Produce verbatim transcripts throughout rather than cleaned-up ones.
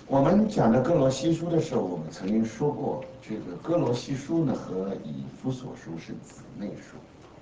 我们讲的哥罗西书的时候，我们曾经说过，这个哥罗西书呢和以弗所书是姊妹书。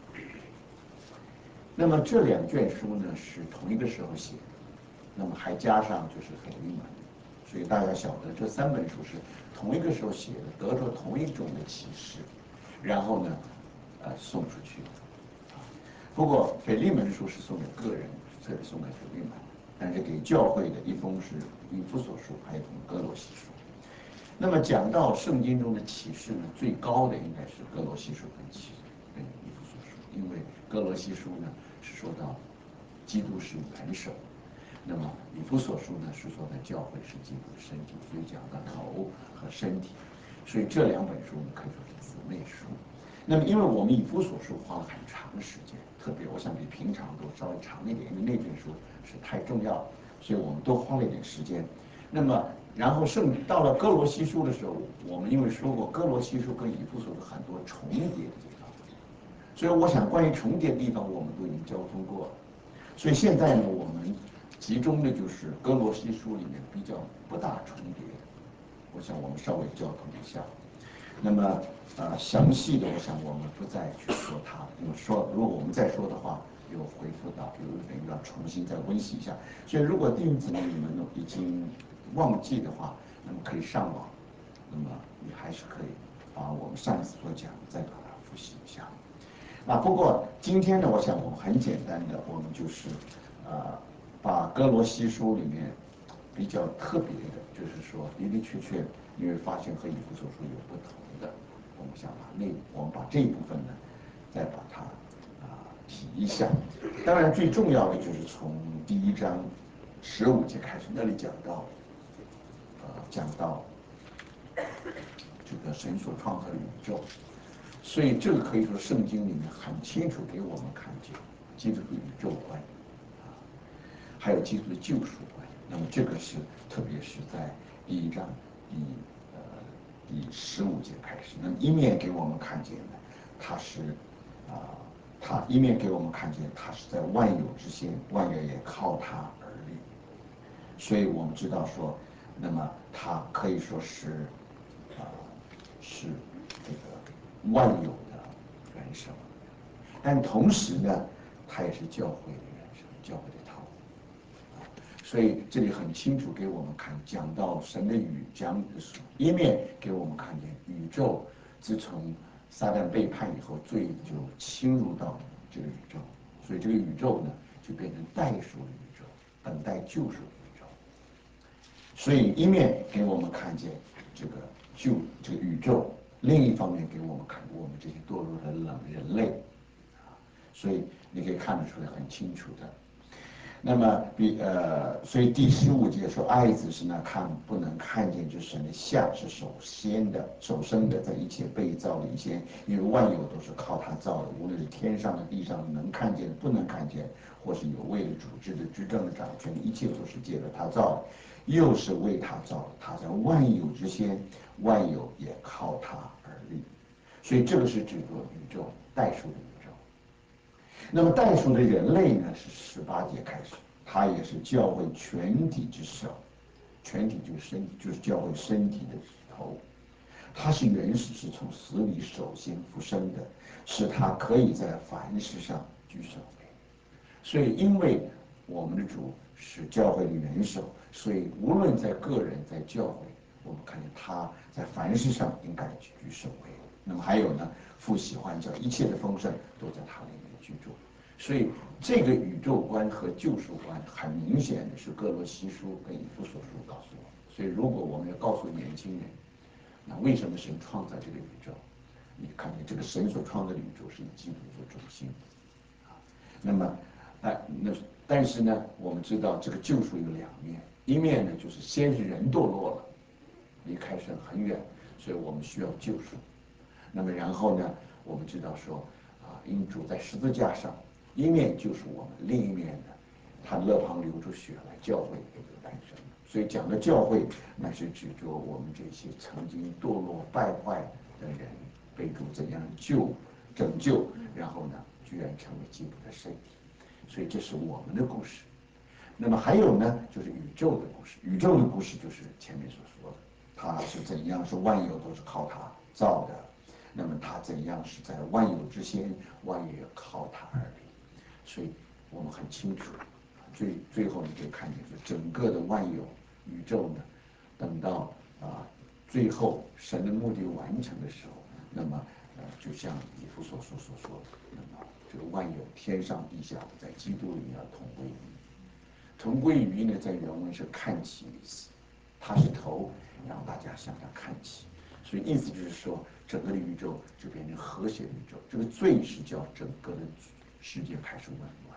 那么这两卷书呢是同一个时候写的，那么还加上就是腓利门，所以大家晓得这三本书是同一个时候写的，得着同一种的启示，然后呢，呃，送出去。不过腓利门书是送给个人，这是送给腓利门，但是给教会的一封是以弗所书，还有一封哥罗西书。那么讲到圣经中的启示呢，最高的应该是哥罗西书跟启跟以弗所书，因为哥罗西书呢是说到基督是元首，那么以弗所书呢是说的教会是基督的身体，所以讲到头和身体，所以这两本书呢可以说是姊妹书。那么因为我们以弗所书花了很长时间，特别我想比平常都稍微长一点，因为那卷书是太重要了，所以我们多花了一点时间。那么然后圣到了哥罗西书的时候，我们因为说过哥罗西书跟以弗所书很多重叠的地方，所以我想关于重叠的地方我们都已经交通过了。所以现在呢，我们集中的就是哥罗西书里面比较不大重叠的，我想我们稍微交通一下。那么呃，详细的我想我们不再去说它，因为说如果我们再说的话，又恢复到又等于要重新再温习一下。所以如果弟兄姊妹你们已经忘记的话，那么可以上网，那么你还是可以把我们上次所讲再把它复习一下。啊，不过今天呢，我想我们很简单的，我们就是呃，把哥罗西书里面比较特别的，就是说的的确确你会发现和以弗所书有不同的，我们想把那我们把这一部分呢，再把它啊、呃、提一下。当然最重要的就是从第一章十五节开始，那里讲到呃讲到这个神所创造的宇宙。所以这个可以说圣经里面很清楚给我们看见基督的宇宙观啊，还有基督的救赎观。那么这个是特别是在第一章第呃第十五节开始，那么一面给我们看见呢，他是啊，他一面给我们看见他是在万有之先，万有也靠他而立。所以我们知道说，那么他可以说是啊、呃、是这个万有的元首，但同时呢，他也是教会的元首，教会的头。所以这里很清楚给我们看，讲到神的语，讲一面给我们看见宇宙自从撒旦背叛以后，罪就侵入到这个宇宙，所以这个宇宙呢就变成代赎的宇宙，等待救赎的宇宙。所以一面给我们看见这个救这个宇宙，另一方面给我们看我们这些堕落的冷人类啊，所以你可以看得出来很清楚的。那么比呃，所以第十五节说，爱子是那看不能看见之神的像，是首先的、首生的，在一切被造的以前，因为万有都是靠他造的，无论是天上的、地上的，能看见的、不能看见，或是有位的、主治的、执政的、掌权的，一切都是借着他造的，又是为他造的。他在万有之先，万有也靠他而立。所以这个是指着宇宙代数的宇宙。那么代数的人类呢，是十八节开始，他也是教会全体之首，全体就是身，就是教会身体的头。他是原始，是从死里首先复生的，使他可以在凡事上居首位。所以，因为我们的主是教会的元首，所以无论在个人在教会，我们看见他在凡事上应该居首位。那么还有呢，父喜欢叫一切的丰盛都在他里面居住。所以这个宇宙观和救赎观很明显的是哥罗西书跟以弗所书告诉我们。所以如果我们要告诉年轻人，那为什么神创造这个宇宙？你看见这个神所创造的宇宙是以基督做中心的啊。那么，但那但是呢，我们知道这个救赎有两面，一面呢就是先是人堕落了，离开神很远，所以我们需要救赎。那么然后呢，我们知道说啊，因主在十字架上，一面救赎我们，另一面呢，他勒旁流出血来，教会也就诞生了。所以讲的教会，那是指着我们这些曾经堕落败坏的人，被主怎样救、拯救，然后呢，居然成为基督的身体。所以这是我们的故事。 那么还有呢，就是宇宙的故事。宇宙的故事就是前面所说的，它是怎样是万有都是靠它造的，那么它怎样是在万有之先，万有也靠它而立。所以我们很清楚，最最后你可以看见，就整个的万有宇宙呢，等到啊最后神的目的完成的时候，那么呃就像以弗所说所说的，那么这个万有天上地下在基督里要同归于一。同归于一呢，在原文是看齐意思，它是头，让大家向它看齐。所以意思就是说，整个的宇宙就变成和谐的宇宙。这个罪是叫整个的世界开始紊乱。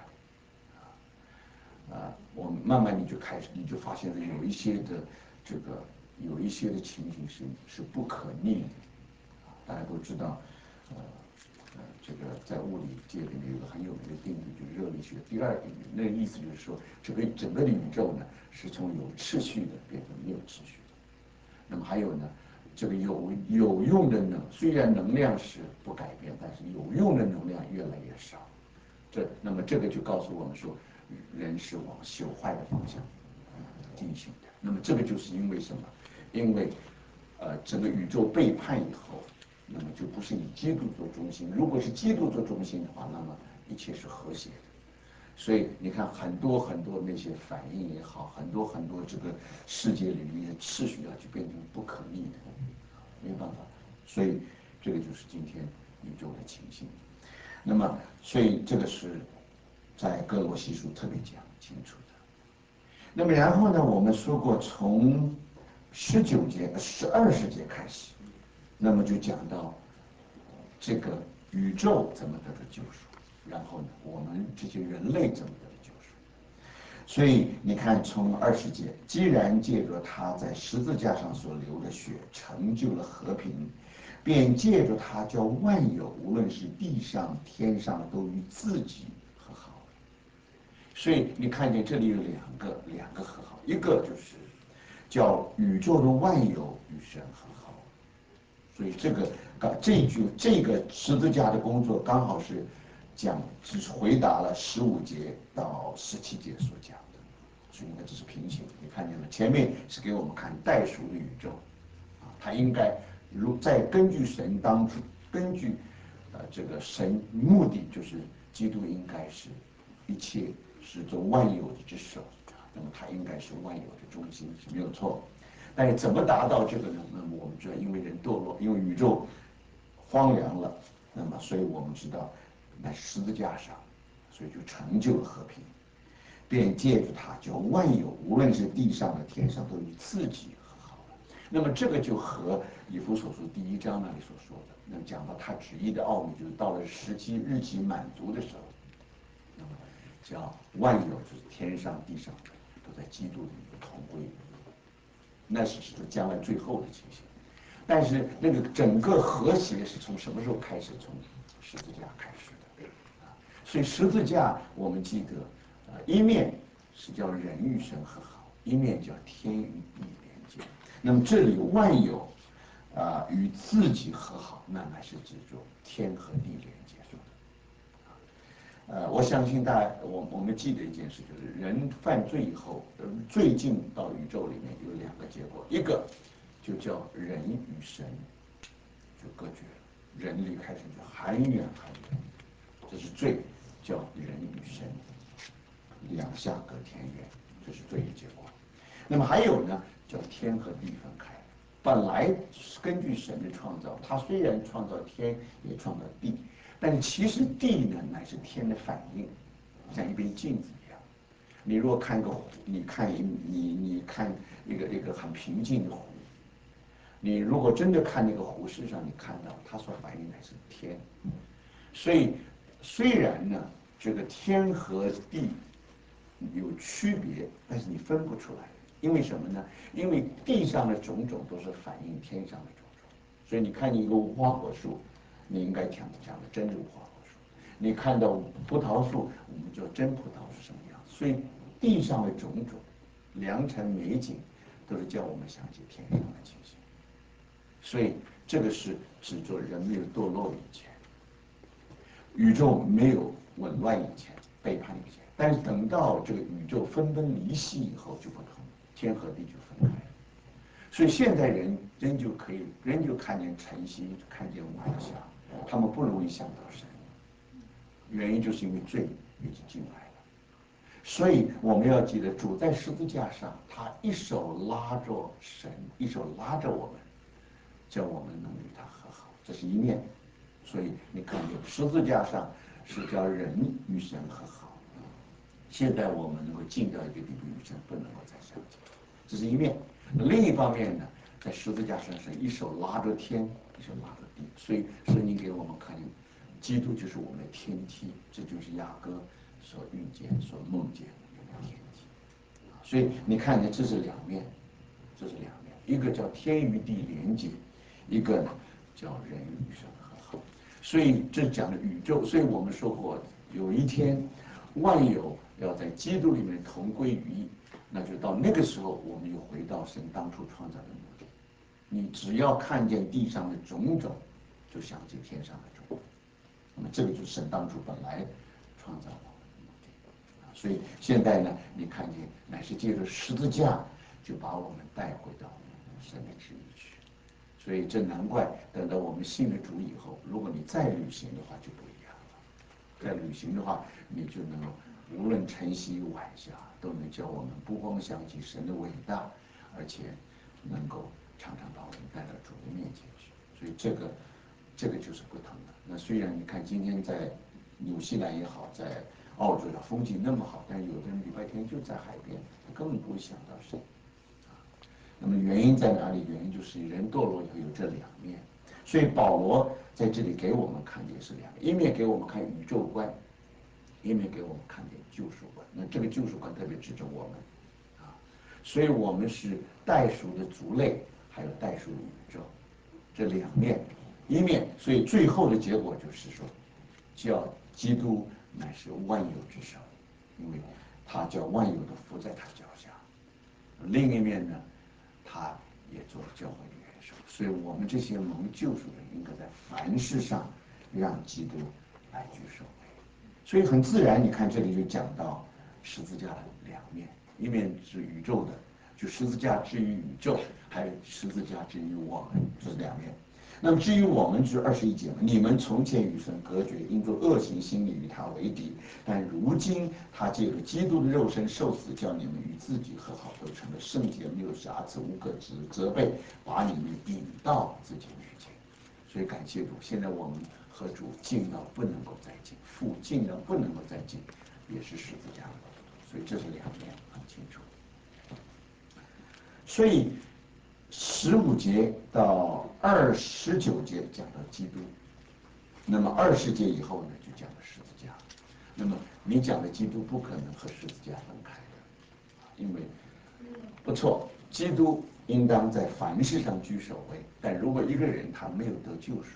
啊，我们慢慢你就开始，你就发现了有一些的这个有一些的情形是是不可逆的。啊，大家都知道，呃呃，这个在物理界里面有个很有名的定律，就是热力学第二定律。那个意思就是说，整个整个的宇宙呢，是从有秩序的变成没有秩序的。那么还有呢，这个有有用的能，虽然能量是不改变，但是有用的能量越来越少。这那么这个就告诉我们说，人是往朽坏的方向进行的。那么这个就是因为什么？因为呃整个宇宙背叛以后，那么就不是以基督做中心。如果是基督做中心的话，那么一切是和谐的。所以你看很多很多那些反应也好，很多很多这个世界里面的秩序啊，就变成不可逆的，没有办法。所以这个就是今天宇宙的情形。那么，所以这个是在哥罗西书特别讲清楚的。那么然后呢，我们说过从十九节、十二十节开始，那么就讲到这个宇宙怎么得到救赎，然后呢，我们这些人类怎么得到救赎。所以你看，从二十节，既然借着他在十字架上所流的血成就了和平，便借着他叫万有，无论是地上天上，都与自己和好。所以你看见这里有两个两个和好，一个就是叫宇宙的万有与神和好。所以这个这一句这个十字架的工作刚好是讲，只是回答了十五节到十七节所讲的。所以你看这是平行，你看见了，前面是给我们看代赎的宇宙，啊，它应该如在根据神当初，根据呃这个神目的，就是基督应该是一切是做万有的之首，那么它应该是万有的中心是没有错。但是怎么达到这个呢？那么我们知道，因为人堕落，因为宇宙荒凉了，那么所以我们知道，在十字架上，所以就成就了和平。便借着它，叫万有，无论是地上的、天上，都与自己和好了。那么这个就和以弗所书第一章那里所说的，那么讲到他旨意的奥秘，就是到了时期日期满足的时候，那么叫万有，就是天上地上的，都在基督里同归于一。那是指将来最后的情形。但是那个整个和谐是从什么时候开始？从十字架开始的啊。所以十字架我们记得。呃，一面是叫人与神和好，一面叫天与地连接。那么这里万有啊、呃、与自己和好，那乃是指着天和地连接说的。呃，我相信大家，我我们记得一件事，就是人犯罪以后，呃，罪进到宇宙里面有两个结果，一个就叫人与神就隔绝了，人离开神就很远很远，这是罪，叫人与神两下隔天远，这是罪的结果。那么还有呢，叫天和地分开。本来根据神的创造，他虽然创造天，也创造地，但其实地呢，乃是天的反应，像一面镜子一样。你如果看个湖，你看一你你看一个一个很平静的湖，你如果真的看那个湖，事实上你看到它所反映的是天。所以虽然呢，这个天和地有区别，但是你分不出来，因为什么呢？因为地上的种种都是反映天上的种种，所以你看你一个无花果树，你应该讲讲的真的无花果树；你看到葡萄树，我们叫真葡萄是什么样？所以地上的种种良辰美景，都是叫我们想起天上的情形。所以这个是指着人没有堕落以前，宇宙没有紊乱以前，背叛以前。 但是等到这个宇宙分崩离析以后就不同，天和地就分开了。所以现代人人就可以，人就看见晨曦，看见晚霞，他们不容易想到神，原因就是因为罪已经进来了。所以我们要记得，主在十字架上，他一手拉着神，一手拉着我们，叫我们能与他和好，这是一面。所以你看见十字架上是叫人与神和好。现在我们能够进到一个地步，与神不能够再相见，这是一面。另一方面呢，在十字架上是一手拉着天，一手拉着地，所以圣经给我们看见，基督就是我们的天梯，这就是雅各所遇见、所梦见的那个天梯。所以你看见这是两面，这是两面，一个叫天与地连接，一个呢叫人与神和好。所以这讲的宇宙，所以我们说过，有一天万有要在基督里面同归于一，那就到那个时候，我们又回到神当初创造的目的。你只要看见地上的种种，就想起天上的种种。那么这个就是神当初本来创造我们的目的。所以现在呢，你看见乃是借着十字架，就把我们带回到神的旨意去。所以这难怪等到我们信了主以后，如果你再旅行的话就不一样了。再旅行的话，你就能无论晨曦晚霞，都能叫我们不光想起神的伟大，而且能够常常把我们带到主的面前去。所以这个这个就是不同的。那虽然你看今天在纽西兰也好，在澳洲的风景那么好，但是有的人礼拜天就在海边，他根本不会想到神。那么原因在哪里？原因就是人堕落以后有这两面，所以保罗在这里给我们看见是两面，一面给我们看宇宙观，一面给我们看见救赎观。那这个救赎观特别指着我们，啊，所以我们是代赎的族类，还有代赎的宇宙，这两面，一面，所以最后的结果就是说，叫基督乃是万有之首，因为他叫万有的伏在他脚下。另一面呢，他也做了教会的元首，所以我们这些蒙救赎的人，应该在凡事上让基督来居首位。所以很自然，你看这里就讲到十字架的两面，一面是宇宙的，就十字架之于宇宙，还有十字架之于我们，这是两面。那么至于我们，就是二十一节嘛，你们从前与神隔绝，因做恶行，心里与他为敌，但如今他借着基督的肉身受死，叫你们与自己和好，都成了圣洁，没有瑕疵，无可责责备，把你们引到自己面前。所以感谢主，现在我们和主近到不能够再近，父近到不能够再近，也是十字架。所以这是两面，很清楚。所以十五节到二十九节讲到基督，那么二十节以后呢，就讲了十字架。那么你讲的基督不可能和十字架分开的，因为不错，基督应当在凡事上居首位。但如果一个人他没有得救赎，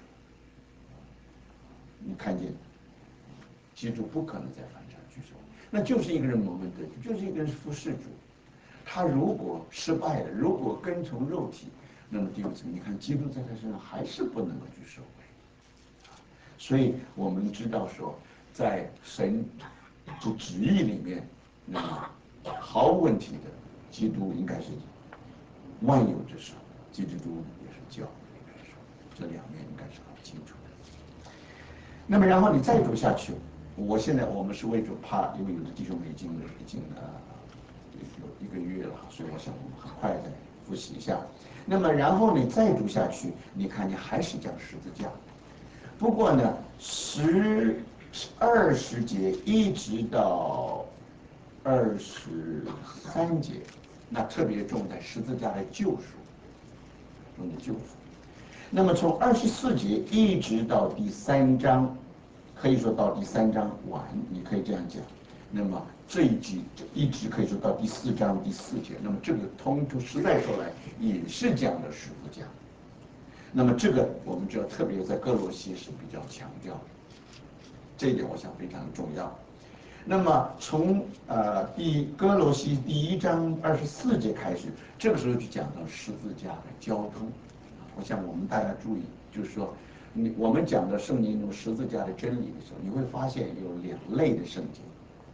你看见基督不可能在凡事上居首位，那就是一个人蒙恩得救，就是一个人服侍主。他如果失败了，如果跟从肉体，那么弟兄姊妹，你看基督在他身上还是不能够居首位。所以我们知道说，在神的旨意里面，那么毫无问题的，基督应该是万有之首，基督也是教会的元首，这两面应该是很清楚的。那么然后你再读下去，我现在我们是为主怕，因为有的弟兄们已经已经呃有一个月了，所以我想我们很快的复习一下。那么然后你再读下去，你看你还是讲十字架。不过呢，十二十节一直到二十三节，那特别重在十字架的救赎，重的救赎。那么从二十四节一直到第三章，可以说到第三章完，你可以这样讲。那么这一集一直可以说到第四章第四节。那么这个通通实在说来，也是讲的十字架。那么这个我们知道，特别在哥罗西是比较强调的，这一点我想非常重要。那么从呃第哥罗西第一章二十四节开始，这个时候就讲到十字架的交通。我想我们大家注意，就是说，你我们讲的圣经中十字架的真理的时候，你会发现有两类的圣经，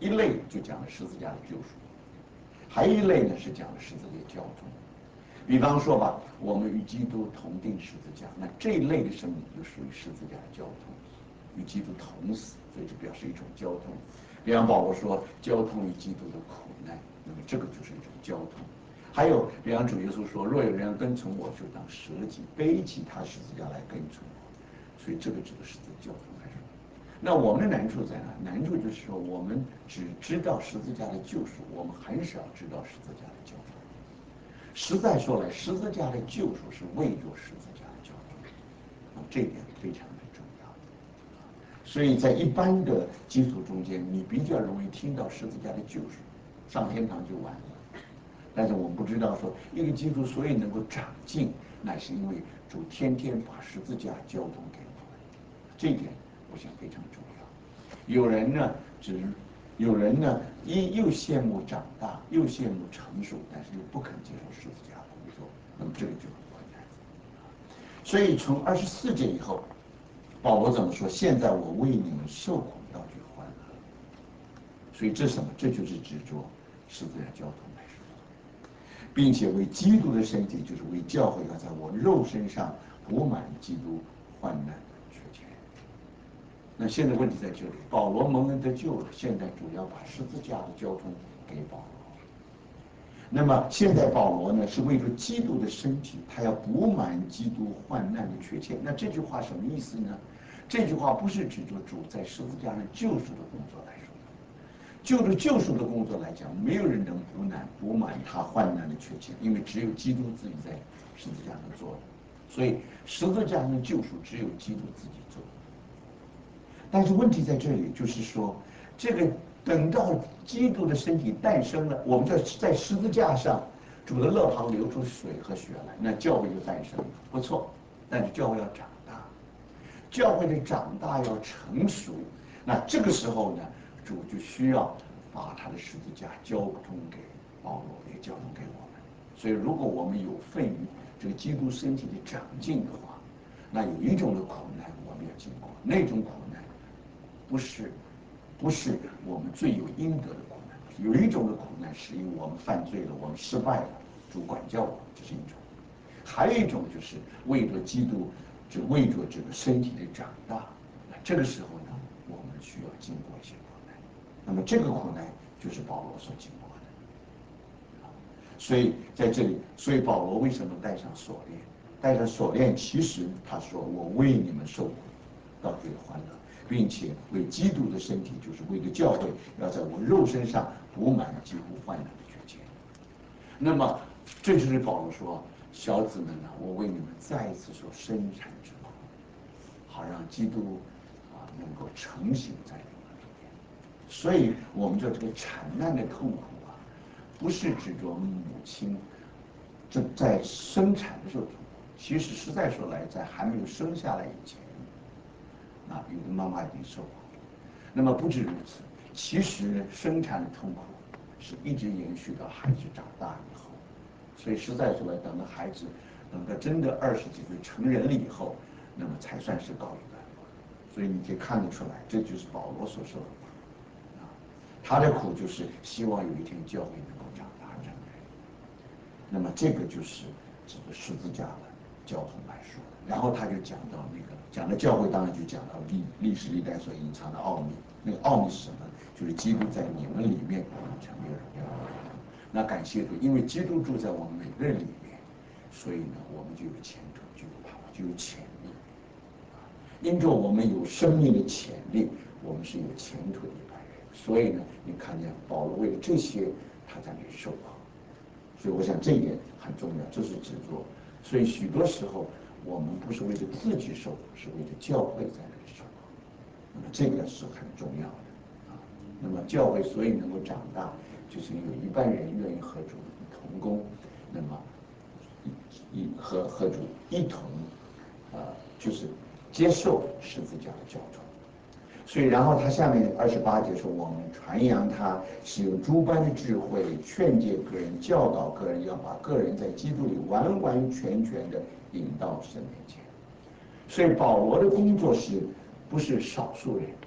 一类就讲了十字架的救赎，还有一类呢是讲了十字架的交通。比方说吧，我们与基督同定十字架，那这一类的生命就属于十字架的交通，与基督同死，所以这表示一种交通。比方保罗说，交通与基督的苦难，那么这个就是一种交通。还有，比方主耶稣说，若有人要跟从我，就当舍己，背起他十字架来跟从我。所以这个指的是这交通来说。那我们的难处在哪？难处就是说，我们只知道十字架的救赎，我们很少知道十字架的交通。实在说来，十字架的救赎是为着十字架的交通，啊，这一点非常的重要。所以在一般的基督徒中间，你比较容易听到十字架的救赎，上天堂就完了。但是我们不知道说，一个基督徒所以能够长进，那是因为主天天把十字架交通给我们，这一点我想非常重要。有人呢，只有人呢，一又羡慕长大，又羡慕成熟，但是又不肯接受十字架的工作，那么这个就很困难。所以从二十四节以后，保罗怎么说？现在我为你们受苦，要去欢乐。所以这什么？这就是执着十字架交通来说，并且为基督的身体，就是为教会，要在我肉身上补满基督患难的缺欠。那现在问题在这里，保罗蒙恩得救了，现在主要把十字架的交通给保罗。那么现在保罗呢，是为了基督的身体，他要补满基督患难的缺欠。那这句话什么意思呢？这句话不是指着主在十字架上救赎的工作来说的。就着救赎的工作来讲，没有人能补满补满他患难的缺欠，因为只有基督自己在十字架上做的。所以十字架上的救赎只有基督自己做。但是问题在这里，就是说，这个等到基督的身体诞生了，我们在在十字架上，主的肋旁流出水和血来，那教会就诞生了，不错。但是教会要长大，教会的长大要成熟，那这个时候呢，主就需要把他的十字架交通给保罗，也交通给我们。所以，如果我们有份于这个基督身体的长进的话，那有一种的苦难我们要经过，那种苦难不是不是我们最有应得的苦难，有一种的苦难是因为我们犯罪了，我们失败了，主管教我们，这是一种；还有一种就是为着基督，只为着这个身体的长大，那这个时候呢，我们需要经过一些苦难。那么这个苦难就是保罗所经过的。所以在这里，所以保罗为什么带上锁链？带上锁链，其实他说：“我为你们受苦，到这个欢乐，并且为基督的身体，就是为了教会，要在我肉身上补满几乎患难的缺欠。”那么，这就是保罗说：“小子们呢，我为你们再一次受生产之苦，好让基督啊能够成型在你们里面。”所以，我们说这个产难的痛苦啊，不是指着母亲这在生产的时候痛苦。其实实在说来，在还没有生下来以前，啊，有的妈妈已经受苦。那么不止如此，其实生产的痛苦是一直延续到孩子长大以后。所以实在说来，等到孩子等到真的二十几岁成人了以后，那么才算是告一段落。所以你可以看得出来，这就是保罗所受的苦啊。他的苦就是希望有一天教会能够长大成人。那么这个就是这个十字架的交通来说的。然后他就讲到那个讲的教会，当然就讲到历历史历代所隐藏的奥秘。那个奥秘是什么？就是基督在你们里面成为荣耀。那感谢主，因为基督住在我们每个人里面，所以呢，我们就有前途，就有盼望，就有潜力。因着我们有生命的潜力，我们是有前途的一般人。所以呢，你看见保罗为了这些，他在那里受苦。所以我想这一点很重要，这是执着。所以许多时候我们不是为了自己受苦，是为了教会在那里受苦。那么这个是很重要的啊。那么教会所以能够长大，就是因为一般人愿意和主同工，那么一和和主一同，呃，就是接受十字架的交通。所以，然后他下面二十八节说：“我们传扬他是有诸般的智慧，劝诫个人，教导个人，要把个人在基督里完完全全的引到神面前。”所以保罗的工作是不是少数人？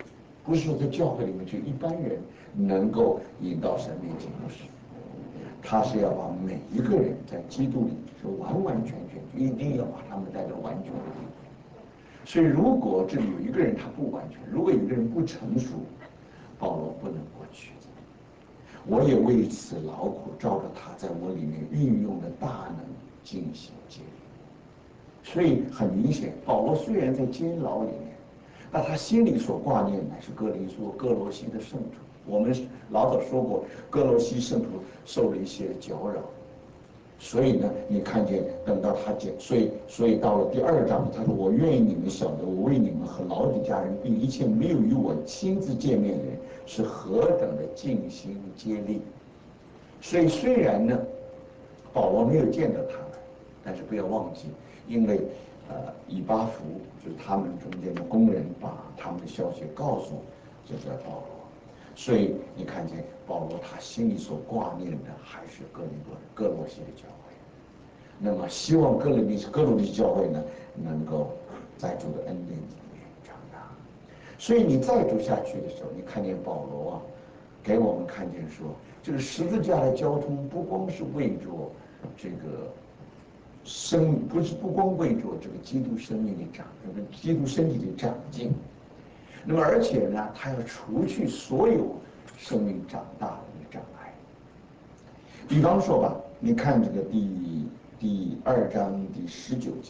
不是说在教会里面就一般人能够引到神面前，不是。他是要把每一个人在基督里是完完全全，一定要把他们带到完全的地步。所以，如果这里有一个人他不完全，如果有一个人不成熟，保罗不能过去。我也为此劳苦，照着他在我里面运用的大能进行接力。所以很明显，保罗虽然在监牢里面，那他心里所挂念的是哥林多、哥罗西的圣徒。我们老早说过，哥罗西圣徒受了一些搅扰，所以呢，你看见等到他讲，所以所以到了第二章，他说：“我愿意你们晓得，我为你们和老底家人，并一切没有与我亲自见面的人，是何等的尽心竭力。”所以虽然呢，保罗没有见到他们，但是不要忘记，因为呃，以巴弗就是他们中间的工人，把他们的消息告诉这个保罗。所以你看见保罗他心里所挂念的还是哥林多的哥罗西的教会，那么希望哥林哥罗西教会呢能够在主的恩典里面长大。所以你再读下去的时候，你看见保罗啊，给我们看见说，这个十字架的交通不光是为着这个生，不是不光为着这个基督生命的长，这个基督身体的长进。那么，而且呢，他要除去所有生命长大的障碍。比方说吧，你看这个第第二章第十九节，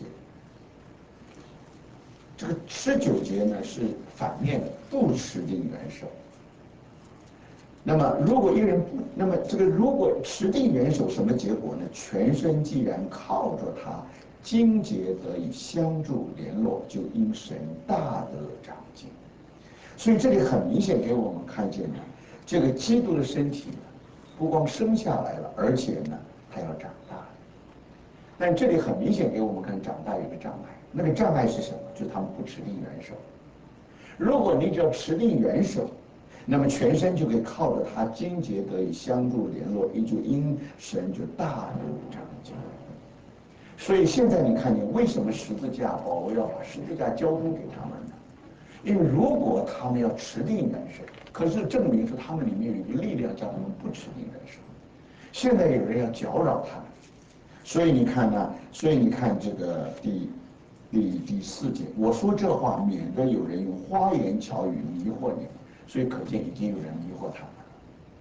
这个十九节呢是反面的，不持定元首。那么，如果一个人不，那么这个如果持定元首，什么结果呢？全身既然靠着他，经节得以相助联络，就因神大得长进。所以这里很明显给我们看见呢，这个基督的身体呢，不光生下来了，而且呢，他要长大。但这里很明显给我们看，长大有个障碍，那个障碍是什么？就是他们不持定元首。如果你只要持定元首，那么全身就可以靠着他经节得以相助联络，也就因神就大得长进。所以现在你看见为什么十字架保罗要把十字架交通给他们呢？因为如果他们要持定元首，可是证明说他们里面有一个力量叫他们不持定元首。现在有人要搅扰他们，所以你看呢，所以你看这个第第第四节，我说这话，免得有人用花言巧语迷惑你们。所以可见已经有人迷惑他们了。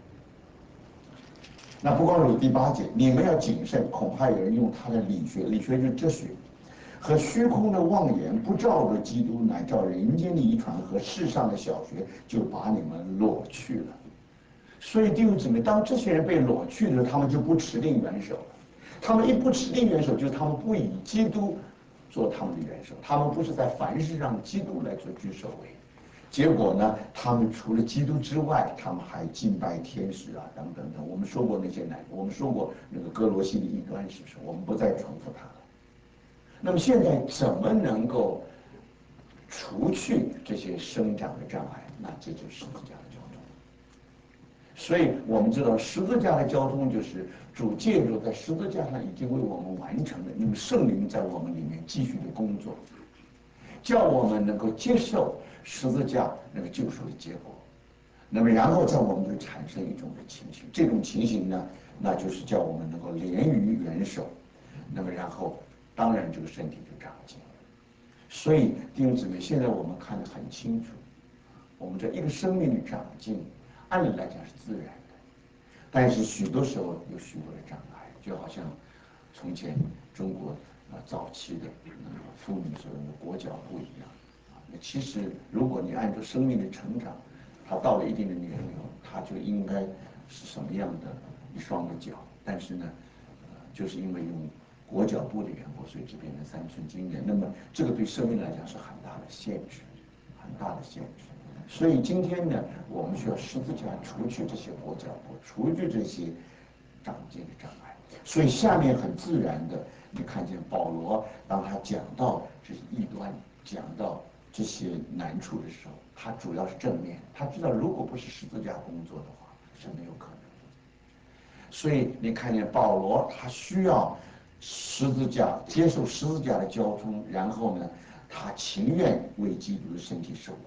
那不光是第八节，你们要谨慎，恐怕有人用他的理学，理学就是哲学，和虚空的妄言，不照着基督，乃照人间的遗传和世上的小学，就把你们裸去了。所以弟兄姊妹，当这些人被裸去的时候，他们就不持定元首了。他们一不持定元首，就是他们不以基督做他们的元首，他们不是在凡事让基督来做居首位。结果呢，他们除了基督之外，他们还敬拜天使啊，等等等。我们说过那些乃，我们说过那个哥罗西的异端是什么，我们不再重复它了。那么现在怎么能够除去这些生长的障碍？那这就是十字架的交通。所以我们知道，十字架的交通就是主借助在十字架上已经为我们完成的，那么圣灵在我们里面继续的工作，叫我们能够接受十字架那个救赎的结果。那么然后在我们就产生一种的情形，这种情形呢，那就是叫我们能够连于元首。那么然后当然这个身体就长进。所以弟兄姊妹，现在我们看得很清楚，我们这一个生命的长进，按理来讲是自然的，但是许多时候有许多的障碍，就好像从前中国啊早期的那个妇女所用的裹脚布一样啊。那其实如果你按照生命的成长，她到了一定的年龄，她就应该是什么样的一双的脚，但是呢，呃，就是因为用裹脚布的缘故，所以就变成三寸金莲。那么这个对生命来讲是很大的限制，很大的限制。所以今天呢，我们需要十字架除去这些裹脚布，除去这些长进的障碍。所以下面很自然的，你看见保罗当他讲到这些异端，讲到这些难处的时候，他主要是正面。他知道如果不是十字架工作的话，是没有可能的。所以你看见保罗，他需要十字架，接受十字架的交通，然后呢，他情愿为基督的身体受苦。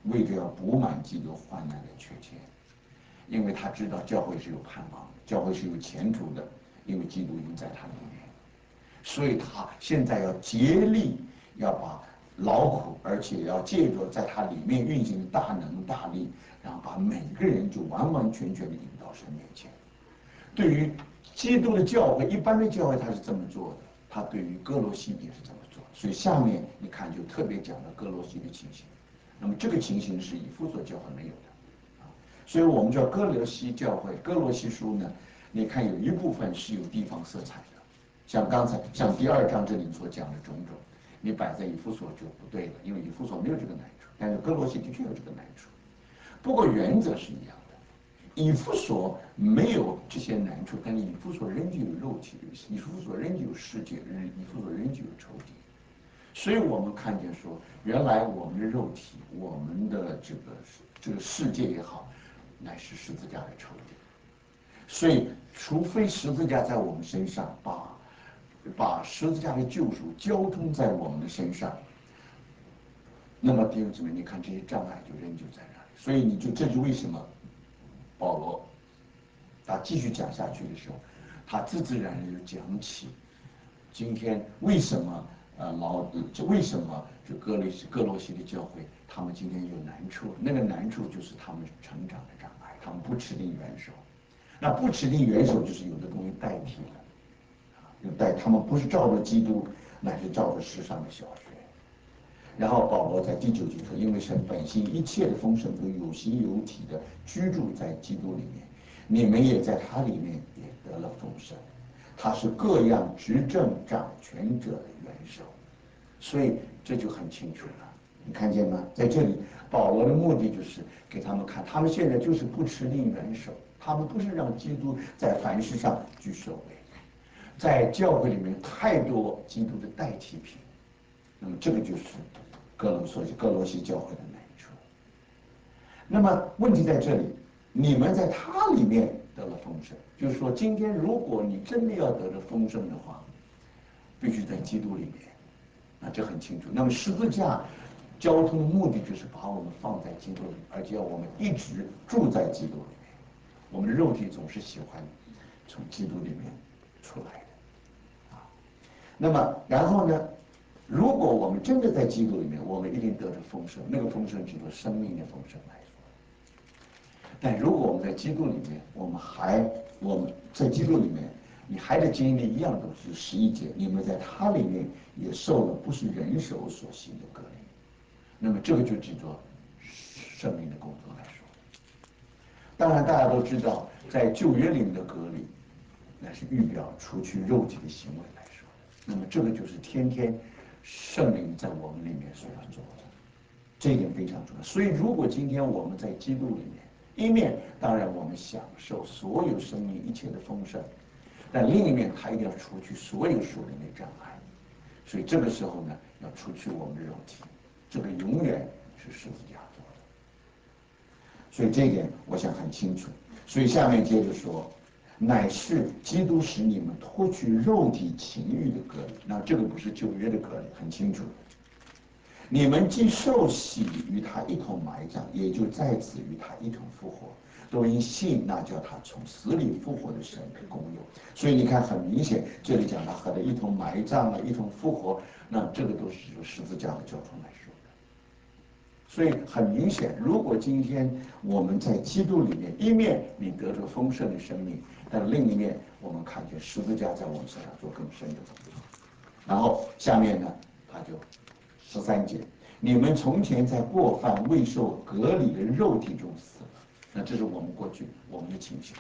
为着要补满基督患难的缺欠，因为他知道教会是有盼望的，教会是有前途的，因为基督已经在他里面，所以他现在要竭力要把劳苦，而且要借着在他里面运行大能大力，然后把每个人就完完全全的引到神面前。对于基督的教会，一般的教会他是这么做的，他对于哥罗西也是这么做的。所以下面你看就特别讲了哥罗西的情形。那么这个情形是以弗所教会没有的，啊，所以我们叫哥罗西教会。哥罗西书呢，你看有一部分是有地方色彩的，像刚才像第二章这里所讲的种种，你摆在以弗所就不对了，因为以弗所没有这个难处，但是哥罗西的确有这个难处。不过原则是一样的，以弗所没有这些难处，但是以弗所仍旧有肉体，以弗所仍旧有世界，以弗所仍旧有仇敌。所以我们看见说，原来我们的肉体，我们的这个这个世界也好，乃是十字架的仇敌。所以，除非十字架在我们身上，把把十字架的救赎交通在我们的身上，那么弟兄姊妹，你看这些障碍就仍旧在那里。所以你就这就为什么保罗他继续讲下去的时候，他自自然然就讲起今天为什么。呃，老这为什么这哥罗西哥罗西的教会，他们今天有难处？那个难处就是他们成长的障碍，他们不持定元首。那不持定元首，就是有的东西代替了，啊，有代他们不是照着基督，乃是照着世上的小学。然后保罗在第九节说：“因为神本性一切的丰盛都有形有体的居住在基督里面，你们也在他里面也得了丰盛。”他是各样执政掌权者的元首，所以这就很清楚了。你看见吗？在这里，保罗的目的就是给他们看，他们现在就是不持定元首，他们不是让基督在凡事上居首位，在教会里面太多基督的代替品。那么这个就是哥罗所哥罗西教会的难处。那么问题在这里，你们在他里面得了丰盛，就是说，今天如果你真的要得着丰盛的话，必须在基督里面，啊，这很清楚。那么十字架交通的目的就是把我们放在基督里，而且要我们一直住在基督里面。我们的肉体总是喜欢从基督里面出来的，啊。那么然后呢，如果我们真的在基督里面，我们一定得着丰盛，那个丰盛指的生命的丰盛来说。但如果我们在基督里面，我们还我们在基督里面，你还得经历一样东西，十一节，你们在他里面也受了不是人手所行的割礼。那么这个就指着生命的工作来说。当然，大家都知道，在旧约里面的割礼，那是预表除去肉体的行为来说的。那么这个就是天天圣灵在我们里面所要做的，这一点非常重要。所以，如果今天我们在基督里面，一面当然我们享受所有生命一切的丰盛，但另一面他一定要除去所有属灵的障碍。所以这个时候呢，要除去我们的肉体，这个永远是十字架做的。所以这一点我想很清楚。所以下面接着说，乃是基督使你们脱去肉体情欲的割礼。那这个不是旧约的割礼，很清楚。你们既受洗与他一同埋葬，也就在此与他一同复活，都因信那叫他从死里复活的神的功用。所以你看，很明显，这里讲他和他一同埋葬了，一同复活，那这个都是由十字架的交通来说的。所以很明显，如果今天我们在基督里面，一面你得着丰盛的生命，但另一面我们看见十字架在我们身上做更深的工作。然后下面呢，他就十三节，你们从前在过犯未受隔离的肉体中死了，那这是我们过去我们的情形。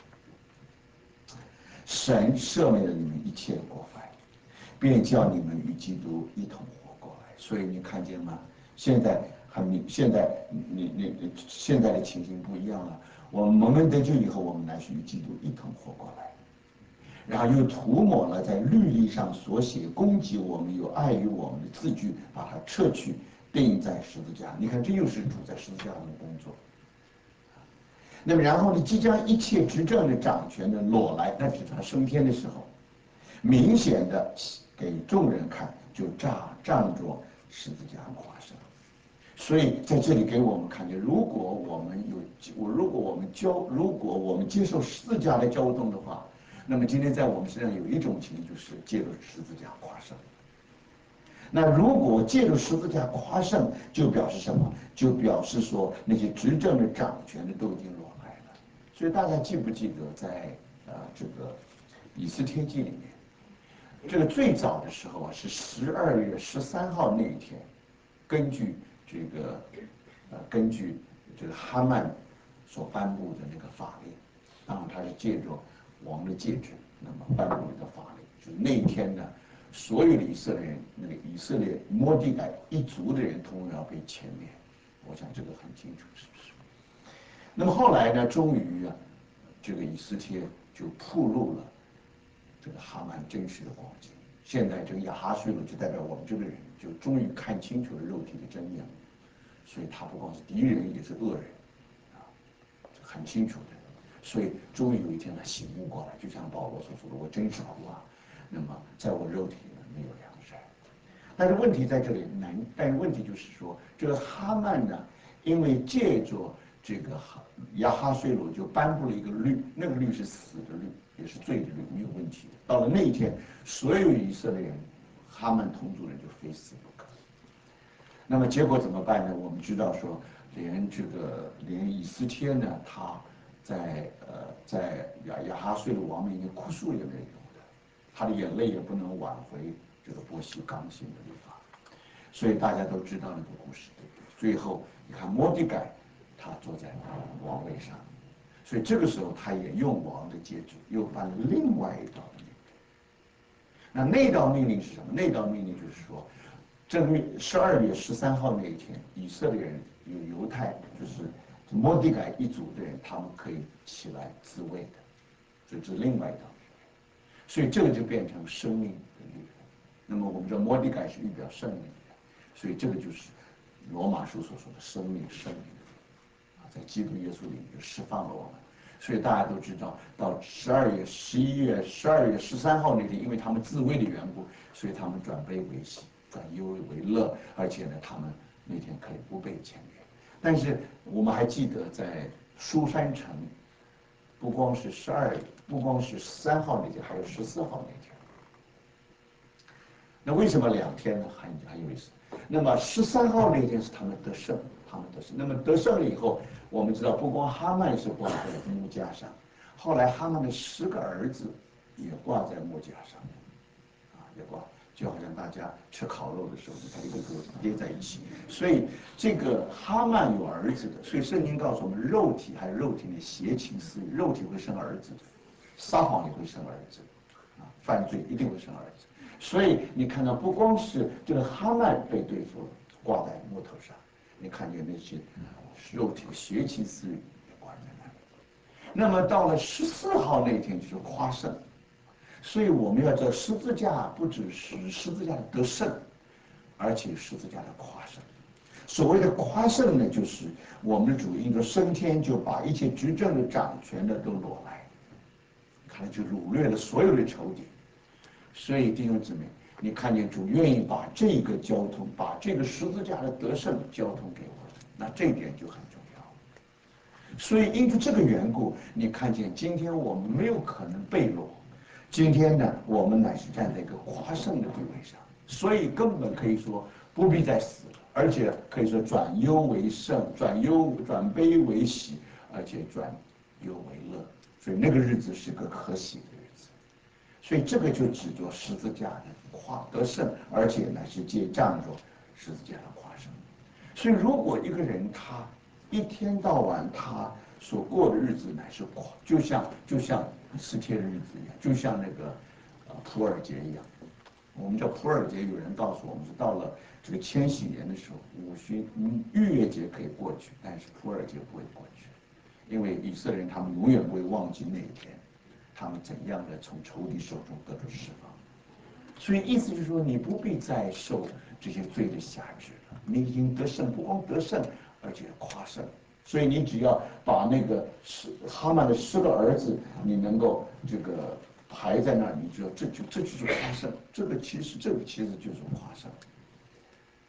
神赦免了你们一切的过犯，便叫你们与基督一同活过来。所以你看见吗？现在很明，现在你你你现在的情形不一样了。我们蒙恩得救以后，我们乃是与基督一同活过来。然后又涂抹了在律例上所写攻击我们有碍于我们的字句，把它撤去，钉在十字架。你看，这又是主在十字架上的工作。那么，然后呢，即将一切执政的掌权的裸来，那指他升天的时候，明显的给众人看，就仗仗着十字架夸胜。 所以在这里给我们看见，如果我们有我，如果我们交，如果我们接受十字架的交通的话，那么今天在我们身上有一种情形，就是借助十字架夸胜。那如果借助十字架夸胜，就表示什么？就表示说那些执政的、掌权的都已经落败了。所以大家记不记得在呃这个以斯帖记里面，这个最早的时候啊是十二月十三号那一天，根据这个呃根据这个哈曼所颁布的那个法令，当然他是借着王的戒指，那么颁布了一个法令，就是那一天呢。所有的以色列人，那个以色列摩地改一族的人，通通要被歼灭。我想这个很清楚，是不是？那么后来呢，终于啊，这个以斯帖就暴露了这个哈曼真实的光景。现在这个亚哈水鲁就代表我们这个人，就终于看清楚了肉体的真面目。所以他不光是敌人，也是恶人，啊，很清楚的。所以终于有一天他醒悟过来，就像保罗所说的：“我真是苦啊！那么在我肉体里没有良善。”但是问题在这里难，但是问题就是说，这个哈曼呢，因为借着这个亚哈水鲁就颁布了一个律，那个律是死的律，也是罪的律，没有问题的。到了那一天，所有以色列人，哈曼同族人就非死不可。那么结果怎么办呢？我们知道说，连这个连以斯帖呢，他在呃在亚亚哈水鲁王面前哭诉也没有用的，他的眼泪也不能挽回这个波西刚性的律法。所以大家都知道那个故事，对不对？最后你看摩地改，他坐在王位上，所以这个时候他也用王的戒指，又颁了另外一道的命令。那那道命令是什么？那道命令就是说，正十二月十三号那一天，以色列人有犹太，就是摩地改一族的人，他们可以起来自卫的，所以这是另外一道命令。所以这个就变成生命的律了。那么我们知道摩地改是预表圣灵的，所以这个就是罗马书所说的生命圣灵啊，在基督耶稣里面就释放了我们。所以大家都知道，到十二月、十一月、十二月十三号那天，因为他们自卫的缘故，所以他们转悲为喜，转忧为乐，而且呢，他们那天可以不被歼灭。但是我们还记得，在书珊城，不光是十二，不光是十三号那天，还有十四号那天。那为什么两天呢？很很有意思。那么十三号那天是他们得胜，他们得胜。那么得胜了以后，我们知道，不光哈曼是挂在木架上，后来哈曼的十个儿子也挂在木架上，啊，也挂，就好像大家吃烤肉的时候，他一个个叠在一起。所以这个哈曼有儿子的，所以圣经告诉我们，肉体还有肉体的邪情私欲，肉体会生儿子的，撒谎也会生儿子，啊，犯罪一定会生儿子。所以你看到，不光是这个哈曼被对付了，挂在木头上，你看见那些肉体邪情私欲挂在那里。那么到了十四号那天就是夸胜，所以我们要知道，十字架不只是十字架的得胜，而且十字架的夸胜。所谓的夸胜呢，就是我们的主因着升天，就把一切执政的、掌权的都裸来，看就掳掠了所有的仇敌。所以弟兄姊妹，你看见主愿意把这个交通，把这个十字架的得胜交通给我们，那这一点就很重要。所以因着这个缘故，你看见今天我们没有可能被掳，今天呢，我们乃是站在一个夸胜的地位上，所以根本可以说不必再死了，而且可以说转忧为胜，转忧转悲为喜，而且转忧为乐，所以那个日子是个可喜的日子。所以这个就指着十字架的夸得胜，而且呢是借仗着十字架的夸胜。所以如果一个人他一天到晚他所过的日子乃是夸，就像就像十天的日子一样，就像那个呃普尔节一样。我们叫普尔节，有人告诉我们是到了这个千禧年的时候，五旬嗯逾越节可以过去，但是普尔节不会过去，因为以色列人他们永远不会忘记那一天。他们怎样的从仇敌手中得到释放？所以意思就是说，你不必再受这些罪的辖制了，你已经得胜，不光得胜，而且夸胜。所以你只要把那个十哈曼的十个儿子，你能够这个排在那儿，你知道这就这就是夸胜。这个其实这个其实就是夸胜。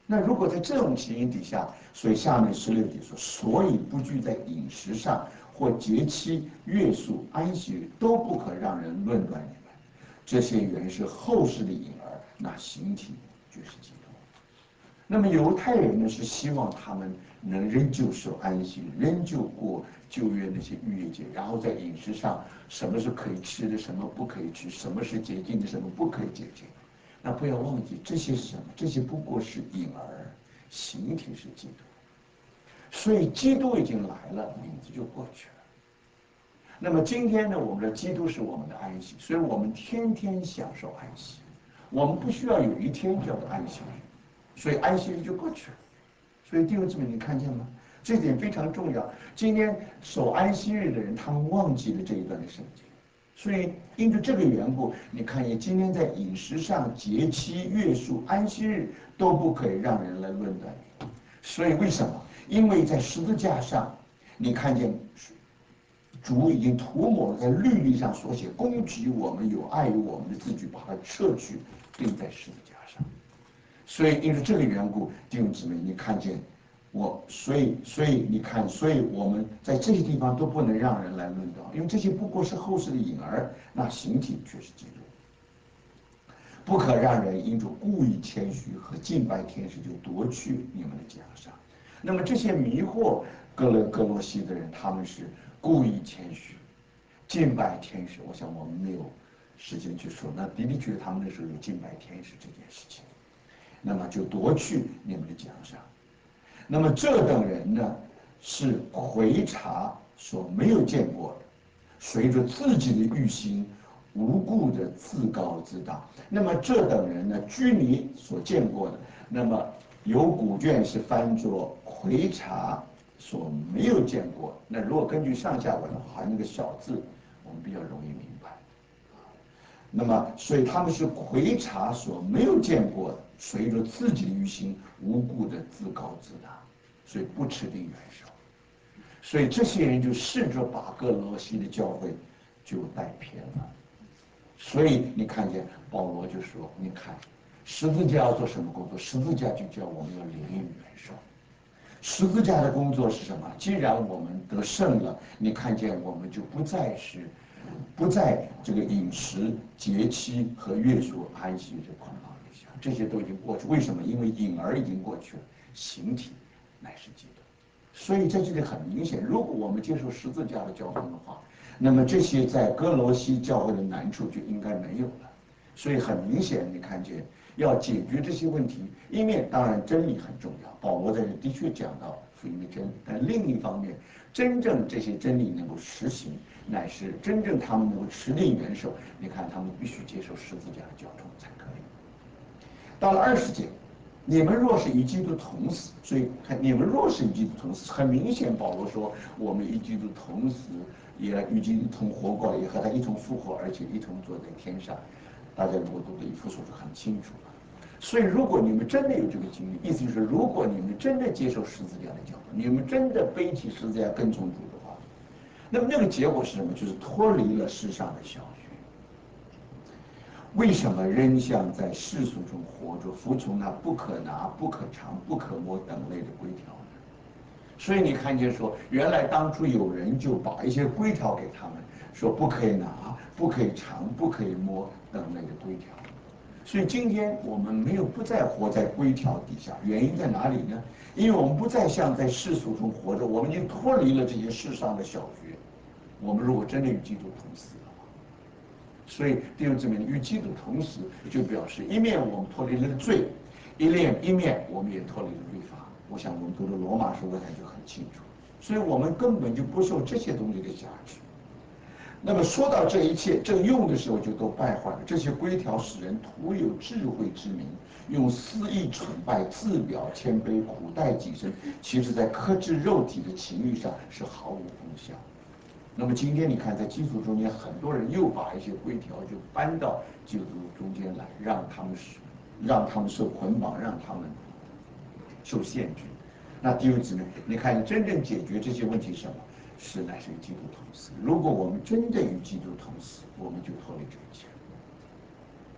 那如果在这种情形底下，所以下面十六节说，所以不拘在饮食上或节期、月数、安息日，都不可让人论断你们。这些原是后世的影儿，那形体却是基督。那么犹太人呢，是希望他们能仍旧守安息日，仍旧过旧约那些逾越节，然后在饮食上，什么是可以吃的，什么不可以吃，什么是洁净的，什么不可以洁净。那不要忘记，这些是什么？这些不过是影儿，形体是基督。所以基督已经来了，名字就过去了。那么今天呢，我们的基督是我们的安息，所以我们天天享受安息，我们不需要有一天叫做安息日，所以安息日就过去了。所以弟兄姊妹，你看见吗？这点非常重要。今天守安息日的人，他们忘记了这一段的圣经。所以，因着这个缘故，你看见今天在饮食上、节期、月数、安息日都不可以让人来论断你。所以为什么？因为在十字架上，你看见主已经涂抹了在律例上所写攻击我们、有碍于我们的字句，把它撤去，钉在十字架上。所以，因着这个缘故，弟兄姊妹，你看见我，所以，所以你看，所以我们在这些地方都不能让人来论断，因为这些不过是后世的影儿，那形体却是基督。不可让人因着故意谦虚和敬拜天使就夺去你们的奖赏。那么这些迷惑哥罗哥罗西的人，他们是故意谦虚，敬拜天使。我想我们没有时间去说，那的的确确他们那时候有敬拜天使这件事情，那么就夺去你们的奖赏。那么这等人呢，是回查所没有见过的，随着自己的欲心，无故的自高自大。那么这等人呢，居你所见过的，那么有古卷是翻作回查所没有见过。那如果根据上下文的话，那个小字我们比较容易明白。那么，所以他们是回查所没有见过的，随着自己的欲心，无故的自高自大，所以不持定元首。所以这些人就试着把哥罗西的教会就带偏了。所以你看见保罗就说：“你看，十字架要做什么工作？十字架就叫我们要领元首。十字架的工作是什么？既然我们得胜了，你看见我们就不再是。”不在这个饮食、节期和月数、安息这捆绑之下，这些都已经过去。为什么？因为影儿已经过去了，形体乃是基督。所以在这里很明显，如果我们接受十字架的教训的话，那么这些在哥罗西教会的难处就应该没有了。所以很明显，你看见要解决这些问题，一面当然真理很重要，保罗在这的确讲到福音的真理，但另一方面，真正这些真理能够实行，乃是真正他们能够持定元首，你看他们必须接受十字架的教宗才可以。到了二十节，你们若是与基督同死，所以看你们若是与基督同死，很明显，保罗说我们与基督同死，也与基督同活过来，也和他一同复活，而且一同坐在天上。大家如果读的以弗所就很清楚了。所以，如果你们真的有这个经历，意思就是，如果你们真的接受十字架的教导，你们真的背起十字架跟从主的话，那么那个结果是什么？就是脱离了世上的小学。为什么仍像在世俗中活着，服从那不可拿、不可尝、不可摸等类的规条呢？所以你看见说，原来当初有人就把一些规条给他们，说不可以拿、不可以尝、不可以摸等类的规条。所以今天我们没有不再活在规条底下，原因在哪里呢？因为我们不再像在世俗中活着，我们已经脱离了这些世上的小学。我们如果真的与基督同死的话，所以弟兄姊妹，与基督同死，就表示一面我们脱离了罪，一面一面我们也脱离了律法。我想我们读的罗马书刚才就很清楚，所以我们根本就不受这些东西的辖制。那么说到这一切正用的时候，就都败坏了。这些规条使人徒有智慧之名，用私意崇拜，自表谦卑，苦待己身，其实在克制肉体的情欲上是毫无功效。那么今天你看，在基督中间，很多人又把一些规条就搬到基督中间来，让他们让他们受捆绑，让他们受限制。那弟兄姊妹，你看真正解决这些问题是什么？是乃是与基督同死。如果我们真的与基督同死，我们就脱离这一切。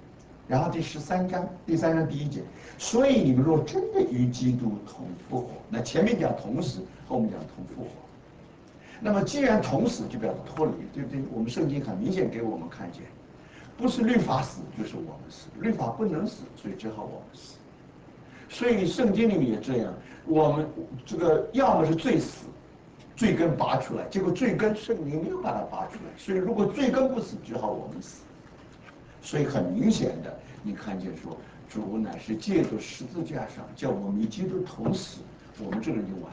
然后第十三章，第三章第一节，所以你们若真的与基督同复活，那前面讲同死，后面讲同复活。那么既然同死，就表示脱离，对不对？我们圣经很明显给我们看见，不是律法死，就是我们死。律法不能死，所以只好我们死。所以圣经里面也这样，我们这个要么是罪死，罪根拔出来，结果罪根圣经没有把它拔出来，所以如果罪根不死，只好我们死。所以很明显的，你看见说，主乃是借着十字架上叫我们与基督同死，我们这个人就完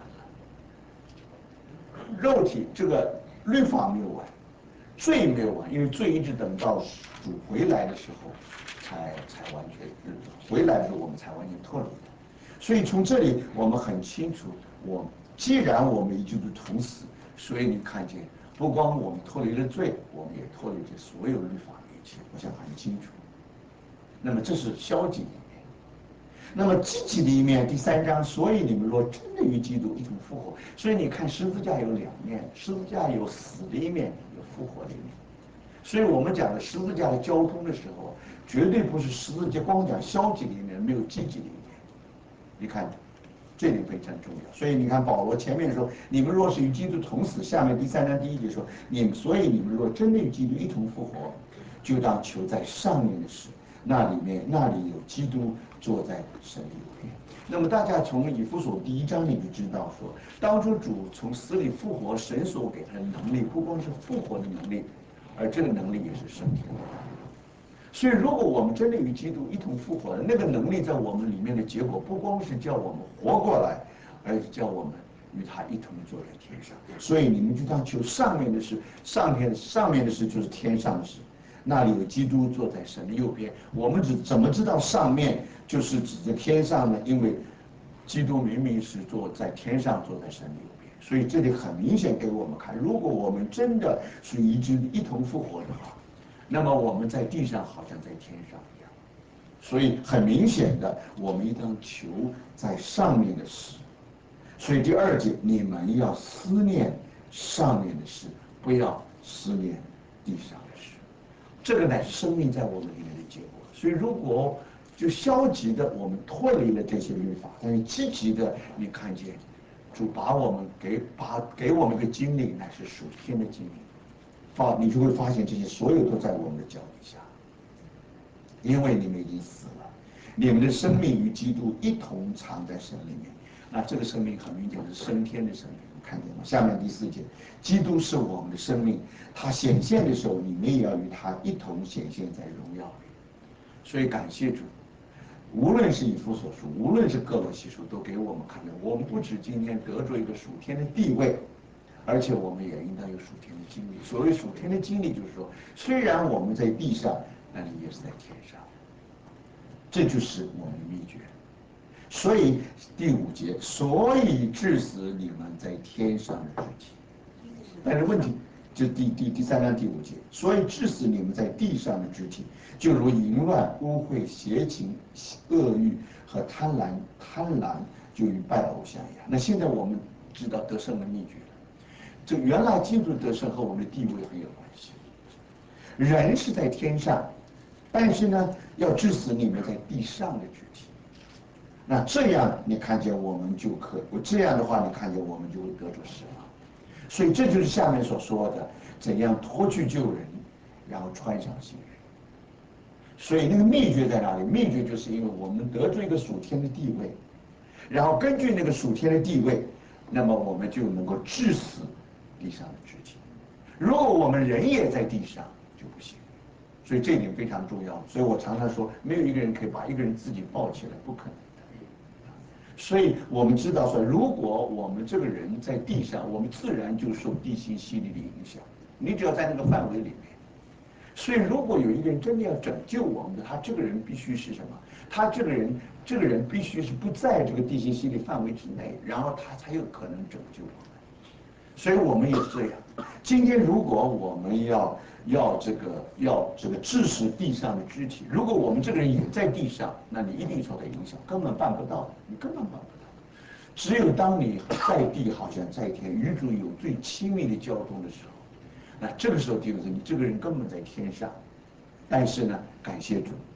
了。肉体这个律法没有完，罪没有完，因为罪一直等到主回来的时候才才完全回来的时候我们才完全脱离的。所以从这里我们很清楚，我既然我们与基督同死，所以你看见不光我们脱离了罪，我们也脱离了所有律法的一切，我想很清楚。那么这是消极的一面。那么积极的一面，第三章，所以你们若真的与基督一同复活，所以你看十字架有两面，十字架有死的一面，有复活的一面。所以我们讲的十字架的交通的时候，绝对不是十字架光讲消极的一面，没有积极的一面。你看，这点非常重要。所以你看保罗前面说，你们若是与基督同死，下面第三章第一节说，你们所以你们若真的与基督一同复活，就当求在上面的事，那里面那里有基督坐在神的右边。那么大家从以弗所第一章里面知道说，当初主从死里复活，神所给他的能力，不光是复活的能力，而这个能力也是升天的能力。所以，如果我们真的与基督一同复活的那个能力在我们里面的结果，不光是叫我们活过来，而是叫我们与他一同坐在天上。所以，你们就当求上面的事，上面上面的事就是天上的事，那里有基督坐在神的右边。我们只怎么知道上面就是指着天上呢？因为基督明明是坐在天上，坐在神的右边。所以这里很明显给我们看，如果我们真的是与基督一同复活的话，那么我们在地上好像在天上一样，所以很明显的，我们应当求在上面的事。所以第二节，你们要思念上面的事，不要思念地上的事。这个乃是生命在我们里面的结果。所以如果就消极的我们脱离了这些律法，但是积极的你看见主把我们给把给我们一个经历，乃是属天的经历。发你就会发现这些所有都在我们的脚底下，因为你们已经死了，你们的生命与基督一同藏在神里面。那这个生命很明显是升天的生命，看见吗？下面第四节，基督是我们的生命，他显现的时候，你们也要与他一同显现在荣耀里。所以感谢主，无论是以弗所书，无论是各罗西书，都给我们看到，我们不止今天得着一个属天的地位，而且我们也应当有属天的经历。所谓属天的经历，就是说，虽然我们在地上，但是也是在天上。这就是我们的秘诀。所以第五节，所以致死你们在天上的肢体。但是问题，就第第第三章第五节，所以致死你们在地上的肢体，就如淫乱、污秽、邪情、恶欲和贪婪，贪婪就与拜偶像一样。那现在我们知道得胜的秘诀了。这原来基督得胜和我们的地位很有关系。人是在天上，但是呢，要致死你们在地上的肢体。那这样你看见我们就可，这样的话你看见我们就会得着释放。所以这就是下面所说的，怎样脱去旧人，然后穿上新人。所以那个秘诀在哪里？秘诀就是因为我们得着一个属天的地位，然后根据那个属天的地位，那么我们就能够致死地上的肢体。如果我们人也在地上，就不行。所以这一点非常重要。所以我常常说，没有一个人可以把一个人自己抱起来，不可能的。所以我们知道说，如果我们这个人在地上，我们自然就受地心吸力的影响。你只要在那个范围里面。所以如果有一个人真的要拯救我们的，他这个人必须是什么？他这个人，这个人必须是不在这个地心吸力范围之内，然后他才有可能拯救我们。所以我们也是这样。今天如果我们要要这个要这个致使地上的肢体，如果我们这个人也在地上，那你一定受到影响，根本办不到，你根本办不到。只有当你在地好像在天，与主有最亲密的交通的时候，那这个时候弟兄姊妹，你这个人根本在天上。但是呢，感谢主，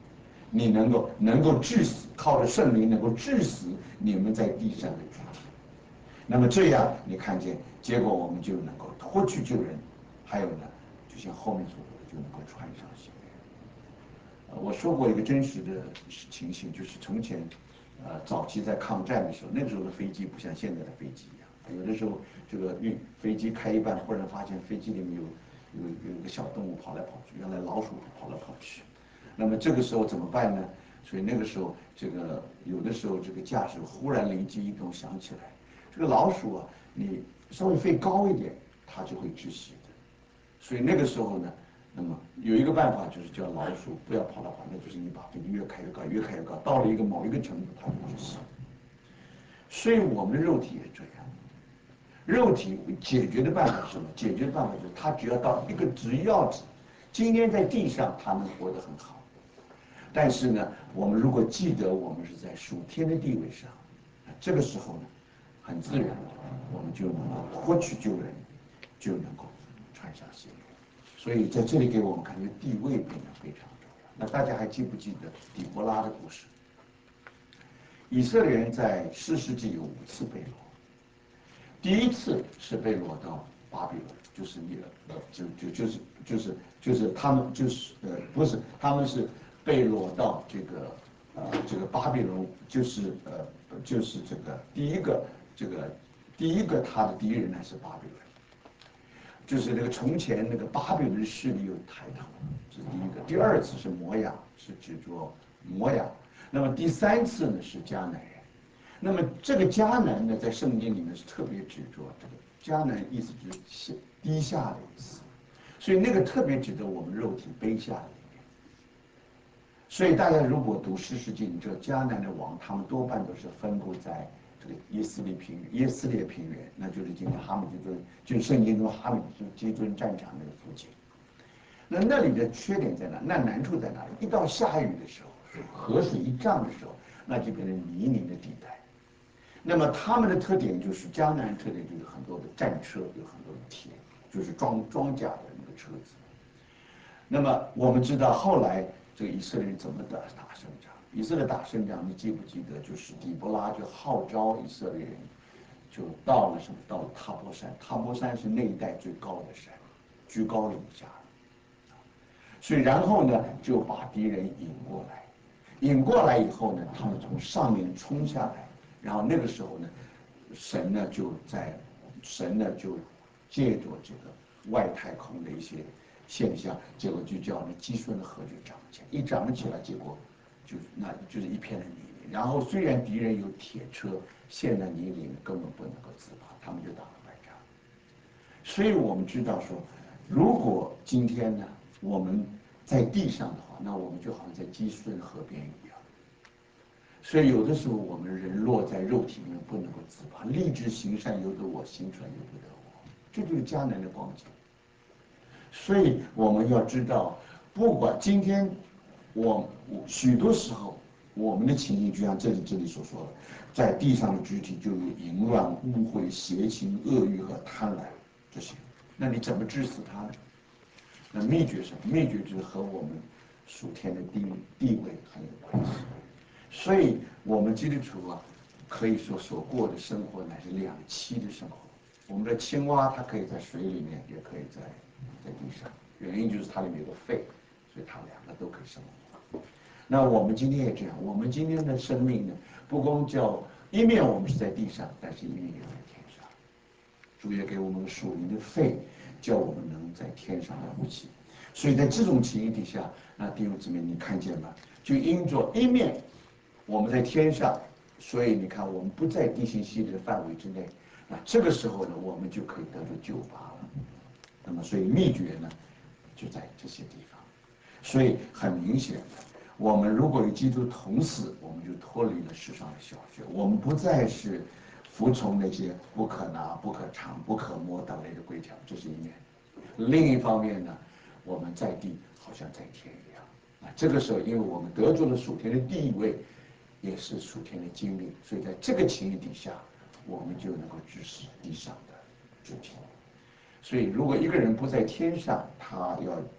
你能够能够致死，靠着圣灵能够致死你们在地上的肢体。那么这样你看见，结果我们就能够脱去旧人，还有呢，就像后面所说的，就能够穿上新人。呃，我说过一个真实的情形，就是从前，呃，早期在抗战的时候，那个时候的飞机不像现在的飞机一样，有的时候这个运飞机开一半，忽然发现飞机里面有有有一个小动物跑来跑去，原来老鼠跑来跑去。那么这个时候怎么办呢？所以那个时候，这个有的时候这个驾驶忽然灵机一动想起来，这个老鼠啊，你稍微飞高一点，它就会窒息的。所以那个时候呢，那么有一个办法就是叫老鼠不要跑来跑，那就是你把飞机越开越高，越开越高，到了一个某一个程度，它就窒息。所以我们的肉体也这样。肉体解决的办法是什么？解决的办法就是它只要到一个只要今天在地上，它能活得很好。但是呢，我们如果记得我们是在属天的地位上，这个时候呢，很自然的，我们就能够脱去旧人，就能够穿上新人。所以在这里给我们看见地位变得非常重要。那大家还记不记得底波拉的故事？以色列人在四世纪有五次被掳，第一次是被掳到巴比伦，就是你呃就就就是就是就是他们就是呃不是他们是被掳到这个呃这个巴比伦，就是呃就是这个第一个这个第一个他的敌人呢是巴比伦，就是那个从前那个巴比伦势力又抬头，这是第一个。第二次是摩亚，是指着摩亚。那么第三次呢是迦南人。那么这个迦南呢，在圣经里面是特别指着这个迦南，意思就是下低下的意思，所以那个特别指的我们肉体卑下的里面。所以大家如果读诗世记，你知道迦南的王，他们多半都是分布在这个耶斯利平原、耶斯列平原，那就是今天哈米吉顿，就是圣经中哈米吉顿战场那个附近。那那里的缺点在哪？那难处在哪里？一到下雨的时候，河水一涨的时候，那就变成泥泞的地带。那么他们的特点就是迦南特点就是很多的战车，有很多的铁，就是装装甲的那个车子。那么我们知道后来这个以色列人怎么打打胜仗？以色列打胜仗，你记不记得？就是底波拉就号召以色列人，就到了什么？到了塔波山。塔波山是那一带最高的山，居高临下。所以然后呢，就把敌人引过来，引过来以后呢，他们从上面冲下来。然后那个时候呢，神呢就在，神呢就借着这个外太空的一些现象，结果就叫那基顺的河就涨起来，一涨起来，结果就那就是一片的泥泞。然后虽然敌人有铁车陷在泥里，根本不能够自拔，他们就打了败仗。所以我们知道说，如果今天呢，我们在地上的话，那我们就好像在基顺河边一样。所以有的时候我们人落在肉体里面不能够自拔，立志行善由得我，行传由不得我，这就是迦南的光景。所以我们要知道，不管今天我许多时候我们的情形，就像这里这里所说的，在地上的肢体就有淫乱、污秽、邪情、恶欲和贪婪这些。那你怎么治死它呢？那秘诀是什么？秘诀就是和我们属天的地地位很有关系。所以，我们基督徒啊，可以说所过的生活乃是两栖的生活。我们的青蛙，它可以在水里面，也可以在在地上，原因就是它里面有个肺，所以它两个都可以生活。那我们今天也这样，我们今天的生命呢，不光叫一面我们是在地上，但是一面也在天上。主也给我们属灵的肺，叫我们能在天上呼吸。所以在这种情形底下，那弟兄姊妹，你看见吗？就因着一面。我们在天上，所以你看，我们不在地心吸力的范围之内，那这个时候呢，我们就可以得到救拔了。那么，所以秘诀呢，就在这些地方。所以很明显的，我们如果与基督同死，我们就脱离了世上的小学，我们不再是服从那些不可拿、不可尝、不可摸等类的规条，这是一面。另一方面呢，我们在地好像在天一样。啊，这个时候，因为我们得着了属天的地位。也是属天的经历，所以在这个情形底下，我们就能够致使地上的肢体。所以，如果一个人不在天上，他要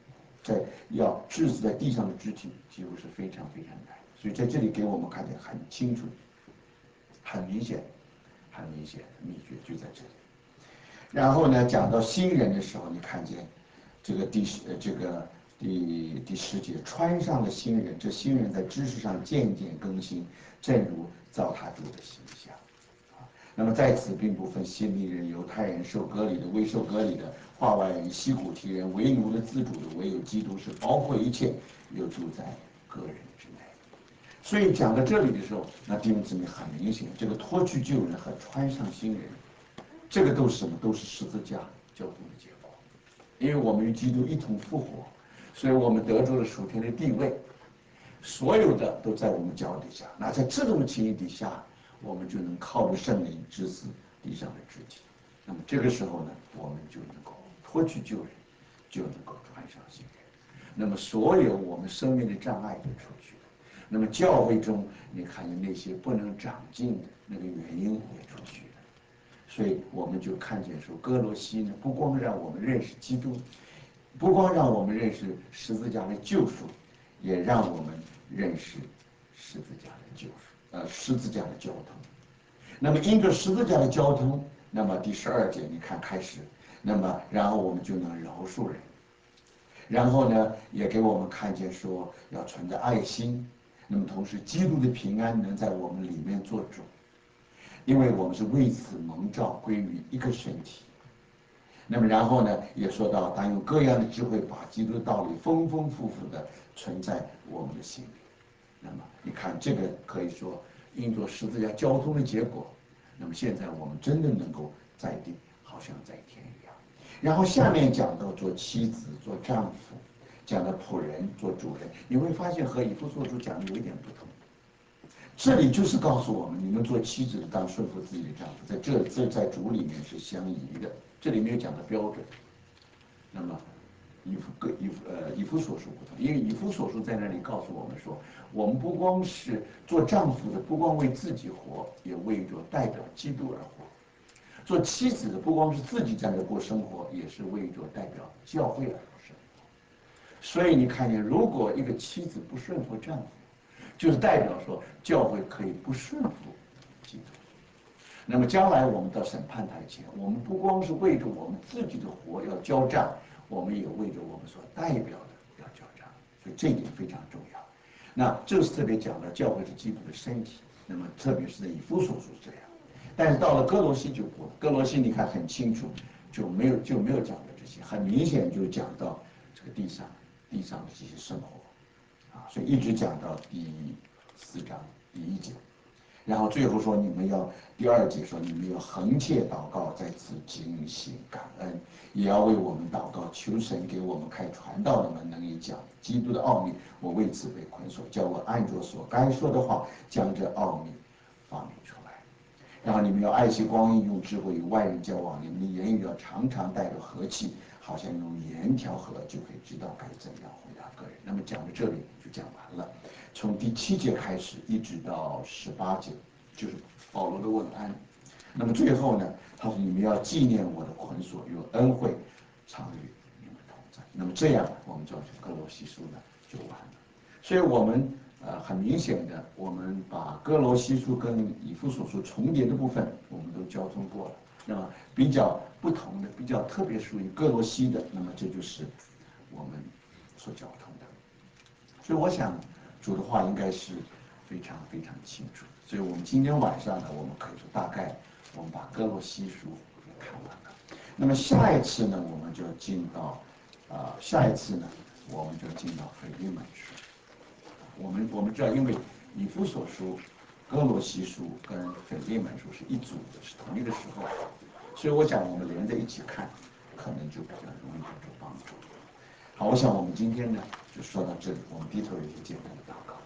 在要致死在地上的肢体，几乎是非常非常难。所以在这里给我们看得很清楚，很明显，很明显的秘诀就在这里。然后呢，讲到新人的时候，你看见这个第十呃这个第第十节，穿上了新人，这新人在知识上渐渐更新，正如造他主的形象。那么在此并不分希利人、犹太人、受割礼的、未受割礼的、化外人、西古提人、为奴的、自主的，唯有基督是包括一切，又住在个人之内。所以讲到这里的时候，那弟兄姊妹很明显，这个脱去旧人和穿上新人，这个都是什么？都是十字架交通的结果。因为我们与基督一同复活，所以我们得着了属天的地位，所有的都在我们脚底下。那在这种情形底下，我们就能靠着圣灵治死地上的肢体。那么这个时候呢，我们就能够脱去旧人，就能够穿上新人。那么所有我们生命的障碍就出去了。那么教会中，你看见那些不能长进的那个原因也出去了。所以我们就看见说，哥罗西呢，不光让我们认识基督，不光让我们认识十字架的救赎，也让我们认识十字架的救赎，呃，十字架的交通。那么因着十字架的交通，那么第十二节你看开始，那么然后我们就能饶恕人，然后呢，也给我们看见说要存着爱心，那么同时基督的平安能在我们里面做主。因为我们是为此蒙召归于一个身体。那么然后呢，也说到他用各样的智慧把基督的道理丰丰富富的存在我们的心里。那么你看这个可以说因着十字架交通的结果，那么现在我们真的能够在地好像在天一样。然后下面讲到做妻子做丈夫，讲到仆人做主人，你会发现和以弗所书讲的有一点不同。这里就是告诉我们，你们做妻子的当顺服自己的丈夫，在这这在主里面是相宜的。这里没有讲的标准。那么以弗各以弗呃以弗所书不同，因为以弗所书在那里告诉我们说，我们不光是做丈夫的，不光为自己活，也为着代表基督而活；做妻子的，不光是自己在那过生活，也是为着代表教会而过生活。所以你看见，如果一个妻子不顺服丈夫，就是代表说教会可以不顺服基督。那么将来我们到审判台前，我们不光是为着我们自己的活要交账，我们也为着我们所代表的要交账，所以这一点非常重要。那这是特别讲到教会是基督的身体，那么特别是在以弗所书这样，但是到了哥罗西就不了。哥罗西你看很清楚，就没有就没有讲到这些，很明显就讲到这个地上地上的这些生活。啊，所以一直讲到第四章第一节，然后最后说你们要第二节说你们要恒切祷告，在此警醒感恩，也要为我们祷告，求神给我们开传道的门，能以讲基督的奥秘。我为此被捆锁，叫我按着所该说的话，将这奥秘发明出来。然后你们要爱惜光阴，用智慧与外人交往，你们的言语要常常带着和气，好像用盐调和，就可以知道该怎样回答个人。那么讲到这里就讲完了，从第七节开始一直到十八节，就是保罗的问安。那么最后呢，他说你们要纪念我的捆锁，有恩惠常与你们同在。那么这样我们就哥罗西书呢就完了。所以我们呃很明显的，我们把哥罗西书跟以弗所书重叠的部分，我们都交通过了。那么比较不同的、比较特别属于哥罗西的，那么这就是我们所交通的。所以我想主的话应该是非常非常清楚。所以我们今天晚上呢，我们可以说大概我们把哥罗西书也看完了。那么下一次呢，我们就进到啊、呃，下一次呢，我们就进到腓利门书。我们我们知道，因为以弗所书、哥罗西书跟腓利门书是一组的，是同一个时候，所以我想我们连在一起看，可能就比较容易有所帮助。好，我想我们今天呢就说到这里，我们低头有一个简单的祷告。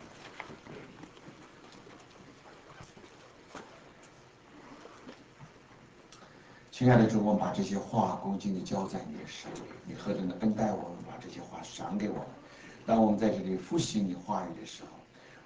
亲爱的主，我们把这些话恭敬地交在你的手里，你何等的恩待我们，把这些话赏给我们。当我们在这里复习你话语的时候，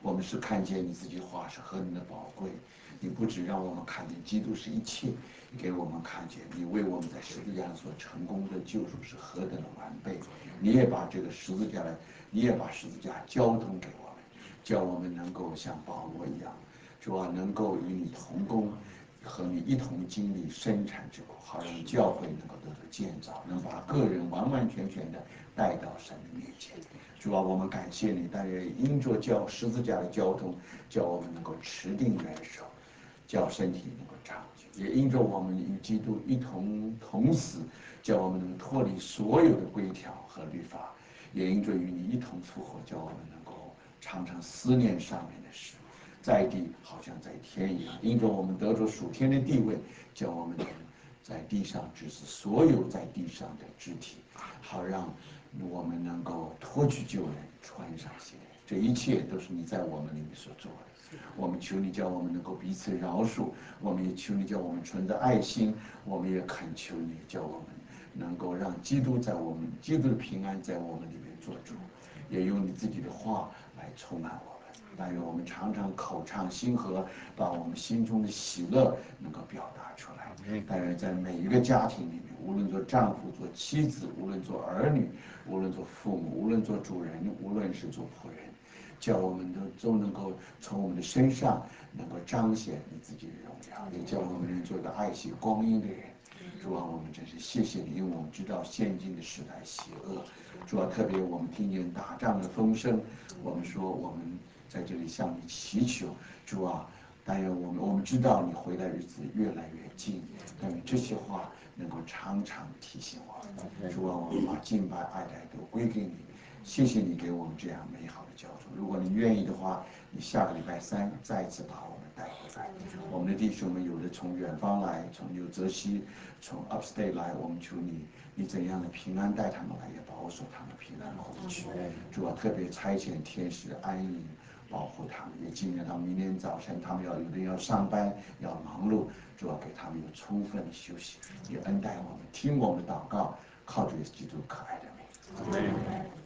我们是看见你自己话是何等的宝贵。你不只让我们看见基督是一切，你给我们看见你为我们在十字架上所成功的救赎是何等的完备。你也把这个十字架的，你也把十字架交通给我们，叫我们能够像保罗一样，主啊，能够与你同工，和你一同经历生产之苦，好让教会能够得到建造，能把个人完完全全的带到神的面前。主啊，我们感谢你，但愿因着教十字架的交通，叫我们能够持定元首，叫身体能够长久；也因着我们与基督一同同死，叫我们能脱离所有的规条和律法；也因着与你一同复活，叫我们能够常常思念上面的事，在地好像在天一样。因着我们得着属天的地位，叫我们能在地上指示所有在地上的肢体，好让我们能够脱去旧人，穿上新人。这一切都是你在我们里面所做的。我们求你叫我们能够彼此饶恕，我们也求你叫我们存着爱心，我们也恳求你叫我们能够让基督在我们基督的平安在我们里面做主，也用你自己的话来充满我们。但愿我们常常口唱心和，把我们心中的喜乐能够表达出来。但愿在每一个家庭里面，无论做丈夫、做妻子，无论做儿女，无论做父母，无论做主人，无论是做仆人，叫我们都都能够从我们的身上能够彰显你自己的荣耀，也叫我们能做一个爱惜光阴的人。主啊，我们真是谢谢你，因为我们知道现今的时代邪恶。主啊，特别我们听见打仗的风声，我们说我们在这里向你祈求，主啊，但愿我们我们知道你回来日子越来越近，但愿这些话能够常常提醒我们。主啊，我们把敬拜爱戴都归给你。谢谢你给我们这样美好的交通。如果你愿意的话，你下个礼拜三再次把我们带回来。我们的弟兄们有的从远方来，从纽泽西，从 Upstate 来，我们求你，你怎样的平安带他们来，也保守他们平安回去。主啊，特别差遣天使安营保护他们，也纪念他们明天早晨他们要有的要上班要忙碌，主啊，给他们有充分的休息，也恩待我们，听我们的祷告，靠着基督可爱的名。